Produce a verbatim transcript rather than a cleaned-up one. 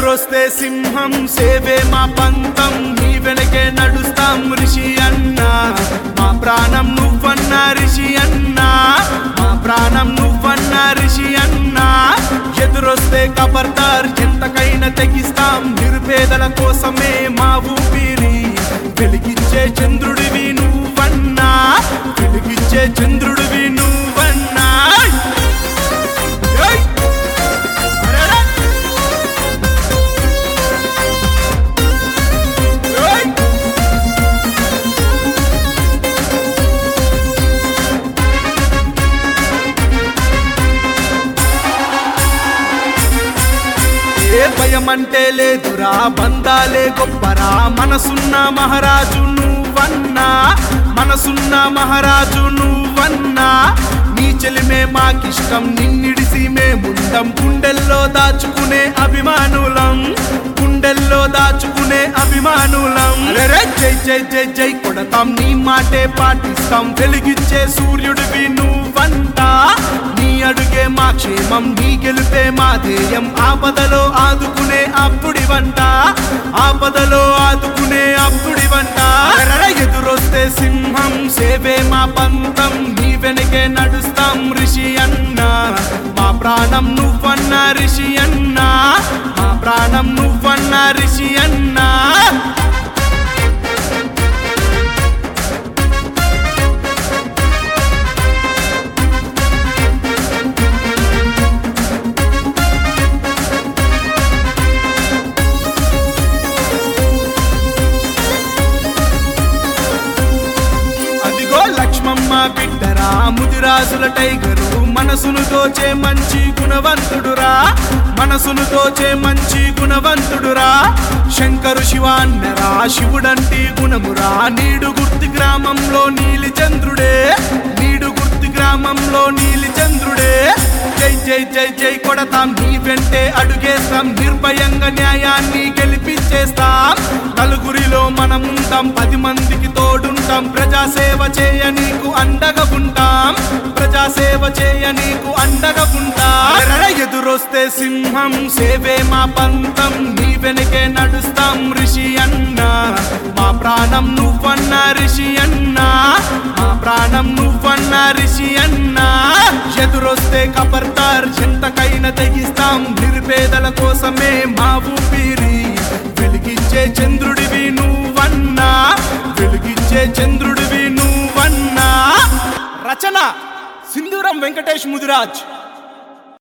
ఎదురొస్తే సింహం సేవే మా పంతం నీ వెనకే నడుస్తాం రిషి అన్నా మా ప్రాణం నువ్వన్నా రిషి అన్నా మా ప్రాణం నువ్వన్నా రిషి అన్నా ఎదురొస్తే ఖబర్దార్ ఎంతకైనా తెగిస్తాం నిరుపేదల కోసమే మా ఊపిరి వెలిగించే చంద్రుడివి నువ్వన్నా వెలిగించే చంద్రుడివి నువ్వన్నా భయమంటే లేదురా బంధాలే గొప్పరా మనసున్న మహారాజు నువ్వన్నా మనసున్న మహారాజు నువ్వన్నా నీ చెలిమే మాకిష్టం నిన్నిడిసి మేముండం గుండెల్లో దాచుకునే అభిమానులం గుండెల్లో దాచుకునే అభిమానులం జై జై జై జై కొడతాం నీ మాటే పాటిస్తాం వెలిగించే సూర్యుడివి నువ్వంతా నీ అడుగే మా క్షేమం నీ గెలుపే మా ధ్యేయం ఆపదలో ఆదుకునే అప్పుడి వంట ఆపదలో ఆదుకునే అప్పుడి వంట ఎదురొస్తే సింహం సేవే మా పంతం నీ వెనకే నడుస్తాం రిషి అన్నా మా ప్రాణం నువ్వన్నా రిషి అన్నా మా ప్రాణం నువ్వన్నా రిషి అన్నా లక్ష్మమ్మ బిడ్డరా ముదిరాజుల టైగరు మనసును దోచే మంచి గుణవంతుడురా మనసును దోచే మంచి గుణవంతుడురా శంకరు శివాన్నరా శివుడంటి గుణమురా నీడు గుర్తి గ్రామంలో నీలి చంద్రుడే నీడు గుర్తి గ్రామంలో నీలి చంద్రుడే జై జై జై జై కొడతాం నీ వెంటే అడుగేస్తాం నిర్భయంగా న్యాయాన్ని గెలిపించేస్తాం నలుగురిలో మనముంటాం పది మందికి తోడుంటాం ప్రజాసేవ చేయ నీకు అండగా ఉంటాం ప్రజాసేవ చేయ నీకు అండగా ఉంటాం ఎదురొస్తే సింహం సేవే మా పంతం నీ వెనకే నడుస్తాం రిషి అన్నా మా ప్రాణం నువ్వన్నా రిషి అన్నా మా ప్రాణం నువ్వన్నా రిషి అన్నా ఎదురొస్తే ఖబర్దార్ ఎంతకైనా తెగిస్తాం నిరుపేదల కోసమే మా ఊపిరి వెలిగించే చంద్రుడివి నువ్వన్నా వెలిగించే చంద్రుడివి నువ్వన్నా రచన సింధూరం వెంకటేష్ ముదిరాజ్.